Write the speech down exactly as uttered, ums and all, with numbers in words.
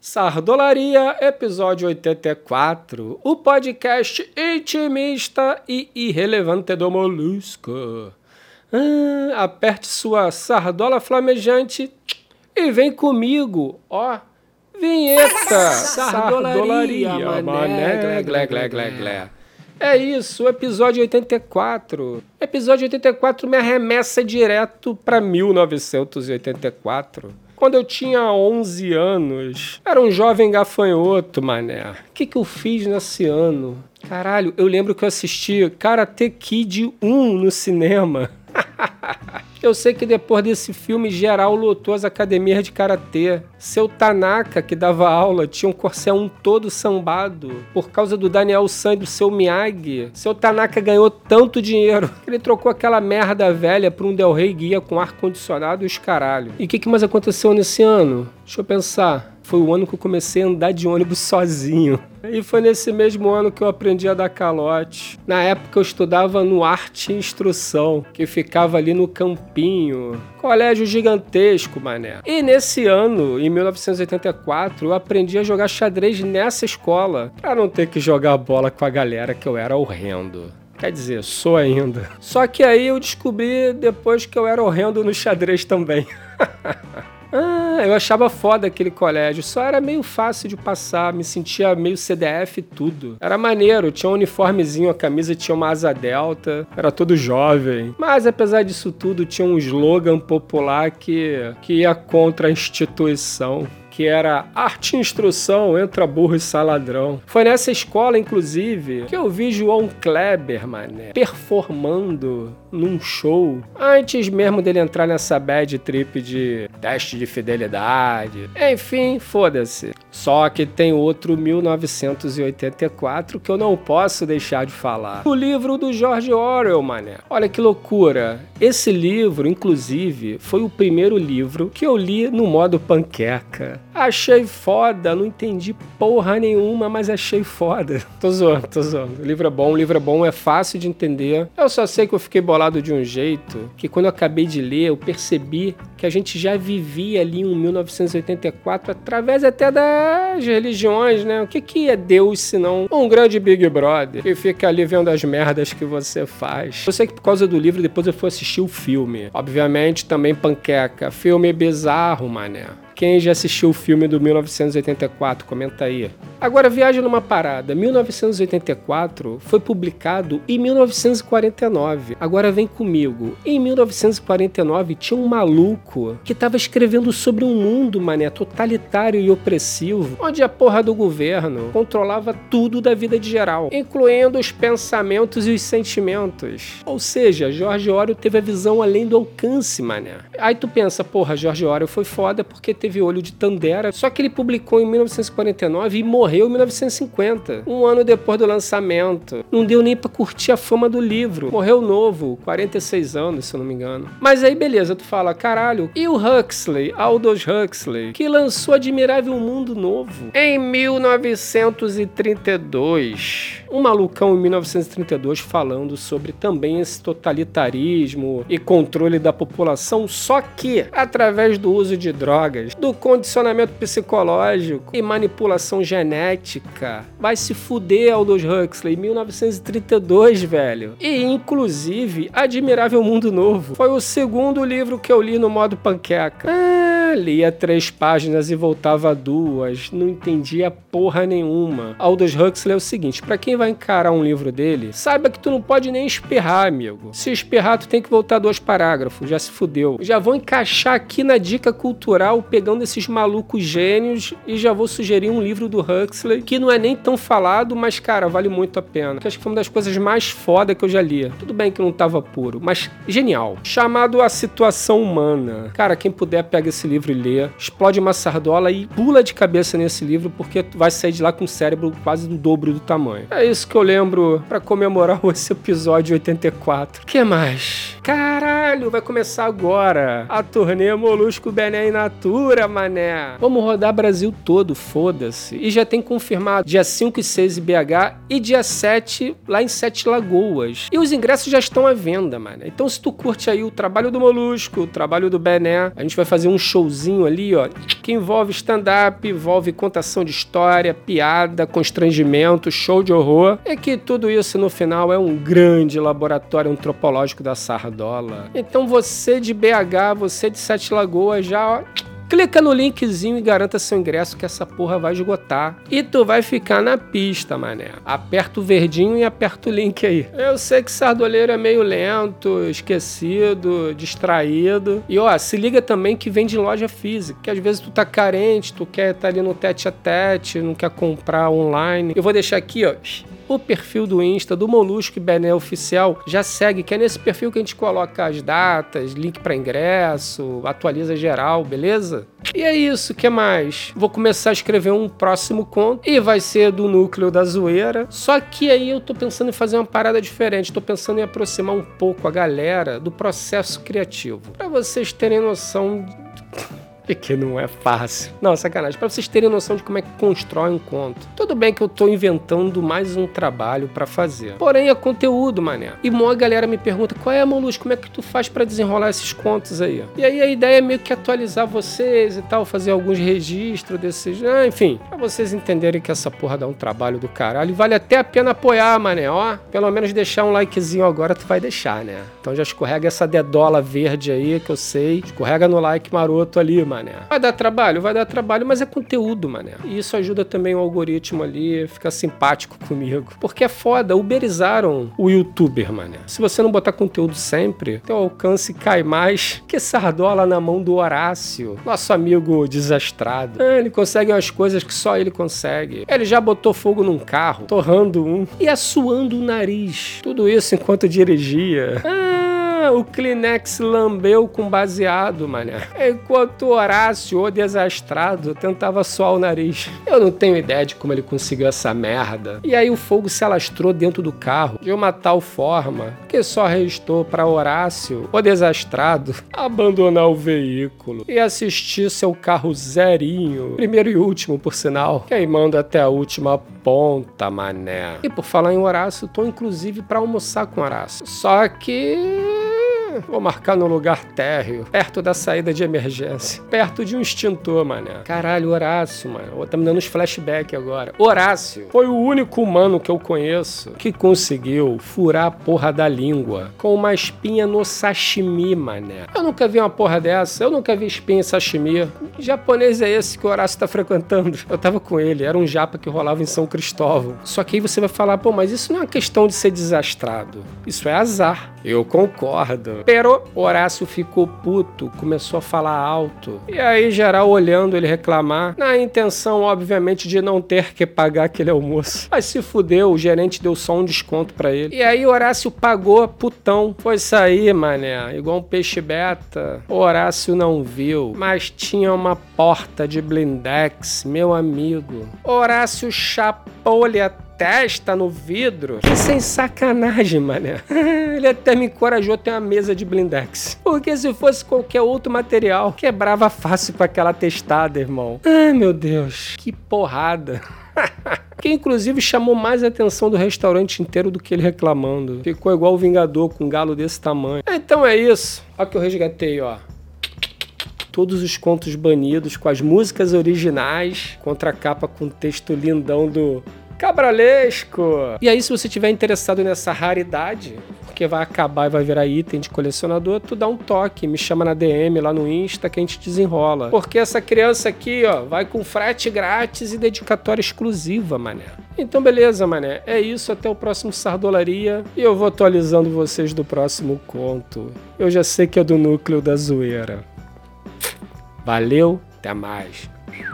Sardolaria, episódio oitenta e quatro, o podcast intimista e irrelevante do Molusco. Ah, aperte sua sardola flamejante e vem comigo, ó, vinheta, Sardolaria, mané, glé, glé, glé, glé. É isso, episódio oitenta e quatro. Episódio oitenta e quatro me arremessa direto para mil novecentos e oitenta e quatro. Quando eu tinha onze anos, era um jovem gafanhoto, mané. O que que eu fiz nesse ano? Caralho, eu lembro que eu assisti Karate Kid um no cinema. Eu sei que depois desse filme, geral lotou as academias de karatê. Seu Tanaka, que dava aula, tinha um corset um todo sambado. Por causa do Daniel San e do seu Miyagi. Seu Tanaka ganhou tanto dinheiro que ele trocou aquela merda velha por um Del Rey guia com ar-condicionado e os caralho. E o que, que mais aconteceu nesse ano? Deixa eu pensar. Foi o ano que eu comecei a andar de ônibus sozinho. E foi nesse mesmo ano que eu aprendi a dar calote. Na época eu estudava no Arte e Instrução, que ficava ali no Campinho. Colégio gigantesco, mané. E nesse ano, em mil novecentos e oitenta e quatro, eu aprendi a jogar xadrez nessa escola, pra não ter que jogar bola com a galera, que eu era horrendo. Quer dizer, sou ainda. Só que aí eu descobri depois que eu era horrendo no xadrez também. Ah, eu achava foda aquele colégio, só era meio fácil de passar, me sentia meio C D F e tudo. Era maneiro, tinha um uniformezinho, a camisa tinha uma asa delta, era todo jovem. Mas apesar disso tudo, tinha um slogan popular que, que ia contra a instituição, que era arte e instrução, entra burro e sai ladrão. Foi nessa escola, inclusive, que eu vi João Kleber, mané, performando num show, antes mesmo dele entrar nessa bad trip de teste de fidelidade. Enfim, foda-se. Só que tem outro mil novecentos e oitenta e quatro que eu não posso deixar de falar. O livro do George Orwell, mané. Olha que loucura. Esse livro, inclusive, foi o primeiro livro que eu li no modo panqueca. Achei foda, não entendi porra nenhuma, mas achei foda. Tô zoando, tô zoando. O livro é bom, o livro é bom, é fácil de entender. Eu só sei que eu fiquei bolado de um jeito que quando eu acabei de ler, eu percebi que a gente já vivia ali em mil novecentos e oitenta e quatro através até das religiões, né? O que que é Deus senão um grande Big Brother que fica ali vendo as merdas que você faz? Eu sei que por causa do livro depois eu fui assistir o filme. Obviamente também panqueca. Filme bizarro, mané. Quem já assistiu o filme do mil novecentos e oitenta e quatro, comenta aí. Agora, viagem numa parada. mil novecentos e oitenta e quatro foi publicado em mil novecentos e quarenta e nove. Agora vem comigo. Em mil novecentos e quarenta e nove tinha um maluco que tava escrevendo sobre um mundo, mané, totalitário e opressivo, onde a porra do governo controlava tudo da vida de geral, incluindo os pensamentos e os sentimentos. Ou seja, George Orwell teve a visão além do alcance, mané. Aí tu pensa, porra, George Orwell foi foda porque teve olho de Tandera, só que ele publicou em mil novecentos e quarenta e nove e morreu em mil novecentos e cinquenta, um ano depois do lançamento. Não deu nem pra curtir a fama do livro. Morreu novo, quarenta e seis anos, se eu não me engano. Mas aí, beleza, tu fala, caralho, e o Huxley, Aldous Huxley, que lançou Admirável Mundo Novo em mil novecentos e trinta e dois. Um malucão em mil novecentos e trinta e dois falando sobre também esse totalitarismo e controle da população, só que através do uso de drogas, do condicionamento psicológico e manipulação genética. Vai se fuder, Aldous Huxley, mil novecentos e trinta e dois, velho. E, inclusive, Admirável Mundo Novo foi o segundo livro que eu li no modo panqueca. Ah, lia três páginas e voltava duas. Não entendia porra nenhuma. Aldous Huxley é o seguinte, pra quem vai encarar um livro dele, saiba que tu não pode nem esperrar, amigo. Se esperrar, tu tem que voltar dois parágrafos. Já se fudeu. Já vou encaixar aqui na dica cultural, pegando esses malucos gênios, e já vou sugerir um livro do Huxley, que não é nem tão falado, mas, cara, vale muito a pena. Que acho que foi uma das coisas mais foda que eu já li. Tudo bem que não tava puro, mas genial. Chamado A Situação Humana. Cara, quem puder, pega esse livro e lê. Explode uma sardola e pula de cabeça nesse livro, porque tu vai sair de lá com o cérebro quase do dobro do tamanho. É isso que eu lembro pra comemorar esse episódio oitenta e quatro. Que mais? Caralho, vai começar agora a turnê Molusco Bené in Natura, mané. Vamos rodar Brasil todo, foda-se. E já tem confirmado dia cinco e seis em B H e dia sete lá em Sete Lagoas. E os ingressos já estão à venda, mané. Então se tu curte aí o trabalho do Molusco, o trabalho do Bené, a gente vai fazer um show showzinho ali, ó, que envolve stand-up, envolve contação de história, piada, constrangimento, show de horror. É que tudo isso no final é um grande laboratório antropológico da Sardola. Então você de B H, você de Sete Lagoas, já, ó, clica no linkzinho e garanta seu ingresso que essa porra vai esgotar. E tu vai ficar na pista, mané. Aperta o verdinho e aperta o link aí. Eu sei que sardoleiro é meio lento, esquecido, distraído. E ó, se liga também que vende em loja física. Que às vezes tu tá carente, tu quer estar ali no tete a tete, não quer comprar online. Eu vou deixar aqui, ó, o perfil do Insta do Molusco e Bené Oficial. Já segue, que é nesse perfil que a gente coloca as datas, link para ingresso, atualiza geral, beleza? E é isso, que mais? Vou começar a escrever um próximo conto e vai ser do núcleo da zoeira. Só que aí eu tô pensando em fazer uma parada diferente. Tô pensando em aproximar um pouco a galera do processo criativo. Para vocês terem noção de que não é fácil. Não, sacanagem. Pra vocês terem noção de como é que constrói um conto. Tudo bem que eu tô inventando mais um trabalho pra fazer. Porém, é conteúdo, mané. E uma galera me pergunta, qual é, Molusco, como é que tu faz pra desenrolar esses contos aí? E aí a ideia é meio que atualizar vocês e tal, fazer alguns registros desses... Ah, enfim, pra vocês entenderem que essa porra dá um trabalho do caralho. E vale até a pena apoiar, mané, ó. Pelo menos deixar um likezinho agora, tu vai deixar, né? Então já escorrega essa dedola verde aí, que eu sei. Escorrega no like maroto ali, mané. Vai dar trabalho? Vai dar trabalho, mas é conteúdo, mané. E isso ajuda também o algoritmo ali, fica simpático comigo. Porque é foda, uberizaram o youtuber, mané. Se você não botar conteúdo sempre, teu alcance cai mais que sardola na mão do Horácio, nosso amigo desastrado. Ah, ele consegue umas coisas que só ele consegue. Ele já botou fogo num carro, torrando um e assoando o nariz. Tudo isso enquanto dirigia. Ah, o Kleenex lambeu com baseado, mané. Enquanto o Horácio, o desastrado, tentava suar o nariz. Eu não tenho ideia de como ele conseguiu essa merda. E aí o fogo se alastrou dentro do carro de uma tal forma que só restou para Horácio, o desastrado, abandonar o veículo e assistir seu carro zerinho, primeiro e último, por sinal, queimando até a última ponta, mané. E por falar em Horácio, tô inclusive para almoçar com Horácio. Só que... vou marcar no lugar térreo, perto da saída de emergência. Perto de um extintor, mané. Caralho, Horácio, mano. Tá me dando uns flashbacks agora. Horácio foi o único humano que eu conheço que conseguiu furar a porra da língua com uma espinha no sashimi, mané. Eu nunca vi uma porra dessa. Eu nunca vi espinha em sashimi. Que japonês é esse que o Horácio tá frequentando? Eu tava com ele. Era um japa que rolava em São Cristóvão. Só que aí você vai falar, pô, mas isso não é uma questão de ser desastrado. Isso é azar. Eu concordo. Pero Horácio ficou puto, começou a falar alto. E aí geral olhando ele reclamar, na intenção, obviamente, de não ter que pagar aquele almoço. Mas se fudeu, o gerente deu só um desconto pra ele. E aí Horácio pagou, putão. Foi sair, mané, igual um peixe beta. Horácio não viu, mas tinha uma porta de blindex, meu amigo. Horácio chapou-lhe a testa no vidro. Sem sacanagem, mané. Ele até me encorajou a ter uma mesa de blindex. Porque se fosse qualquer outro material, quebrava fácil com aquela testada, irmão. Ai, meu Deus. Que porrada. Que inclusive chamou mais a atenção do restaurante inteiro do que ele reclamando. Ficou igual o Vingador com um galo desse tamanho. Então é isso. Olha que eu resgatei, ó. Todos os contos banidos com as músicas originais, contracapa com texto lindão do Cabralesco. E aí, se você estiver interessado nessa raridade, porque vai acabar e vai virar item de colecionador, tu dá um toque, me chama na D M lá no Insta que a gente desenrola. Porque essa criança aqui, ó, vai com frete grátis e dedicatória exclusiva, mané. Então beleza, mané. É isso, até o próximo Sardolaria. E eu vou atualizando vocês do próximo conto. Eu já sei que é do núcleo da zoeira. Valeu, até mais.